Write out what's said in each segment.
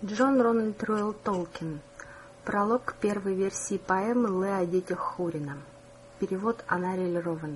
Джон Рональд Ройл Толкин. Пролог к первой версии поэмы Лэ о детях Хурина. Перевод Анарель Ровен.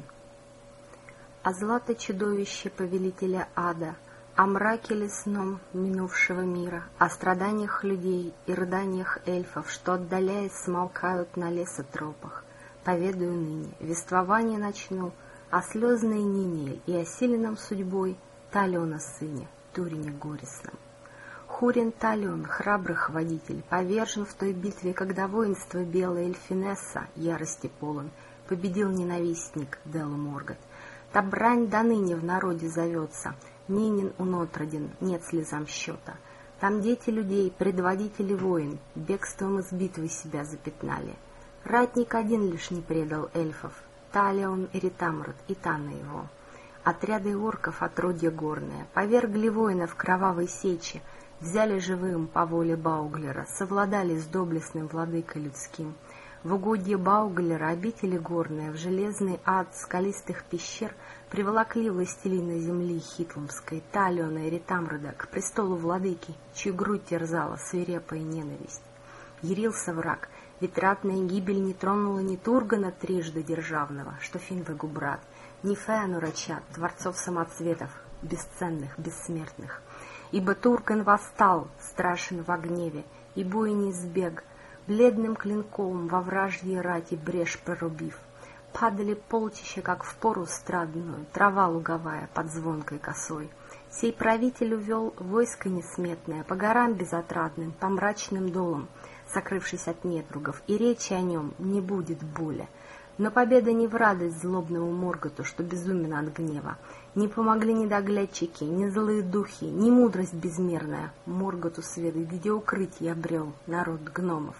О злато-чудовище повелителя ада, о мраке лесном минувшего мира, о страданиях людей и рыданиях эльфов, что, отдаляясь, смолкают на лесотропах. Поведаю ныне, вествование начну о слезной Нине и осиленном судьбой Талиона сыне, Турине горестном. Хурин Талион, храбрых водитель, повержен в той битве, когда воинство белое Эльфинесса, ярости полон, победил ненавистник Делу Моргот. Та брань до ныне в народе зовется, Нинин унотроден, нет слезам счета. Там дети людей, предводители воин, бегством из битвы себя запятнали. Ратник один лишь не предал эльфов, Талион и Ритамрот, и Тана его. Отряды орков отродье горное повергли воина в кровавой сече, взяли живым по воле Бауглера, совладали с доблестным владыкой людским. В угодье Бауглера обители горные, в железный ад скалистых пещер приволокли властелина земли Хитлумской, Талиона и Ритамрода, к престолу владыки, чью грудь терзала свирепая ненависть. Ярился враг, ведь ратная гибель не тронула ни Тургана трижды державного, что Финвегу брат, ни Феану рачат, дворцов самоцветов, бесценных, бессмертных. Ибо Турган восстал, страшен во гневе, и бой не избег, бледным клинком во вражьей рати брешь прорубив. Падали полчища, как в пору страдную, трава луговая под звонкой косой. Сей правитель увел войско несметное по горам безотрадным, по мрачным долам, сокрывшись от недругов, и речи о нем не будет боли. Но победа не в радость злобному Морготу, что безумен от гнева. Не помогли ни доглядчики, ни злые духи, ни мудрость безмерная. Морготу свет, где укрытие обрел народ гномов.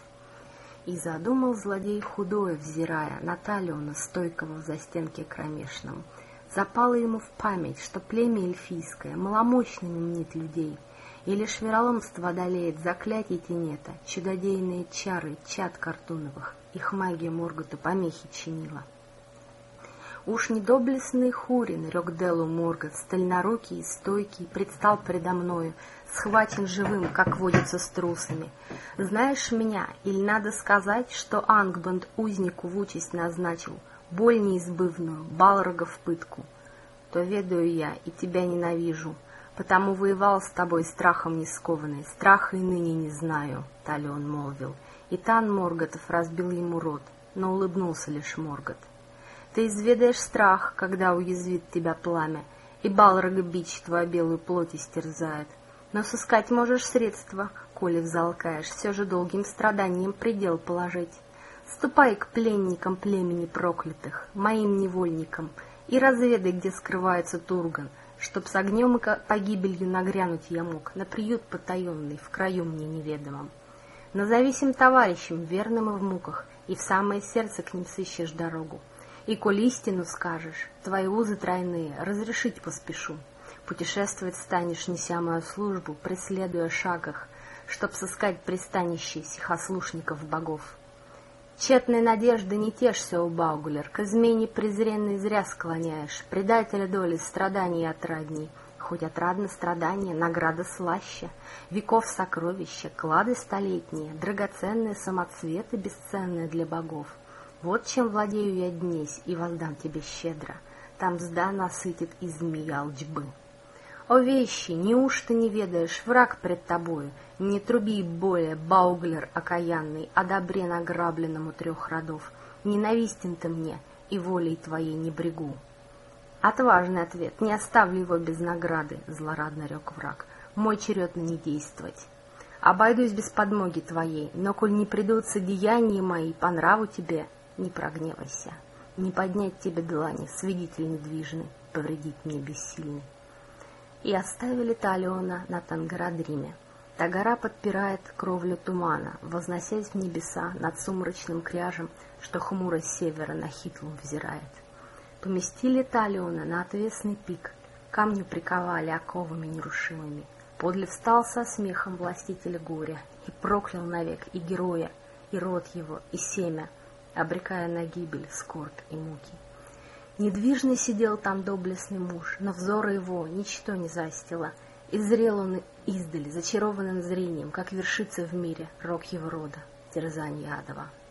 И задумал злодей худое, взирая на Талиона, стойкого в застенке кромешном. Запало ему в память, что племя эльфийское маломощными мнит людей, и лишь вероломство одолеет заклятие Тенета, чудодейные чары чад Картуновых, их магия Морготу помехи чинила. Уж недоблестный Хурин, рёк Делу Моргот, стальнорукий и стойкий, предстал предо мною, схвачен живым, как водится с трусами. Знаешь меня, или надо сказать, что Ангбанд узнику в участь назначил, боль неизбывную, Балрога в пытку? То ведаю я и тебя ненавижу, потому воевал с тобой страхом не скованный, страха и ныне не знаю, — Талион молвил. И Тан Морготов разбил ему рот, но улыбнулся лишь Моргот. Ты изведаешь страх, когда уязвит тебя пламя, и Балрога бич твою белую плоть истерзает. Но сыскать можешь средства, коли взалкаешь, все же долгим страданиям предел положить. Ступай к пленникам племени проклятых, моим невольникам, и разведай, где скрывается Турган, чтоб с огнем и погибелью нагрянуть я мог на приют потаенный в краю мне неведомом. Назовись им товарищем, верным и в муках, и в самое сердце к ним сыщешь дорогу. И коль истину скажешь, твои узы тройные разрешить поспешу. Путешествовать станешь, неся мою службу, преследуя шагах, чтоб сыскать пристанище сихослушников богов. Тщетной надежды не тешься, о Бауглер, к измене презренной зря склоняешь, предателя доли страданий отрадней. Хоть отрадно страдания, награда слаще, веков сокровища, клады столетние, драгоценные самоцветы бесценные для богов. Вот чем владею я днесь и воздам тебе щедро, там мзда насытит и змея лжбы. О вещи, неужто не ведаешь, враг пред тобою, не труби более, Бауглер окаянный, о добре награбленному 3 родов, ненавистен ты мне и волей твоей не брегу. Отважный ответ, не оставлю его без награды, злорадно рёк враг, мой черед не действовать. Обойдусь без подмоги твоей, но коль не придутся деяния мои по нраву тебе, не прогневайся, не поднять тебе длани, свидетель недвижный, повредить мне бессильный. И оставили Талиона на Тангарадриме. Та гора подпирает кровлю тумана, возносясь в небеса над сумрачным кряжем, что хмуро с севера на Хитлум взирает. Поместили Талиона на отвесный пик, камню приковали оковами нерушимыми. Подле встал со смехом властитель горя и проклял навек и героя, и род его, и семя, обрекая на гибель, скорбь и муки. Недвижно сидел там доблестный муж, но взора его ничто не застило, И зрел он издали, зачарованным зрением, как вершится в мире рок его рода, терзанье адова.